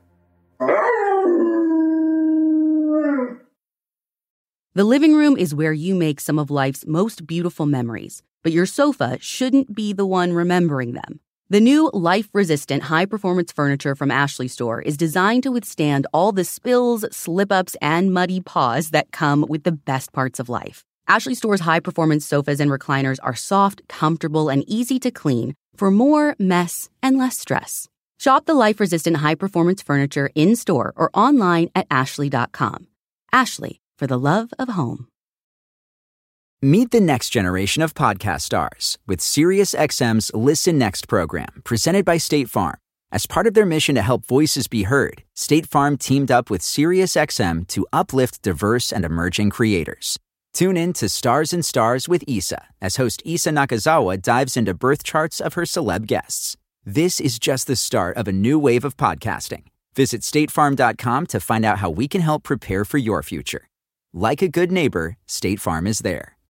The living room is where you make some of life's most beautiful memories, but your sofa shouldn't be the one remembering them. The new life-resistant high-performance furniture from Ashley Store is designed to withstand all the spills, slip-ups, and muddy paws that come with the best parts of life. Ashley Store's high-performance sofas and recliners are soft, comfortable, and easy to clean for more mess and less stress. Shop the life-resistant high-performance furniture in-store or online at ashley.com. Ashley, for the love of home. Meet the next generation of podcast stars with SiriusXM's Listen Next program, presented by State Farm. As part of their mission to help voices be heard, State Farm teamed up with SiriusXM to uplift diverse and emerging creators. Tune in to Stars and Stars with Issa, as host Issa Nakazawa dives into birth charts of her celeb guests. This is just the start of a new wave of podcasting. Visit statefarm.com to find out how we can help prepare for your future. Like a good neighbor, State Farm is there.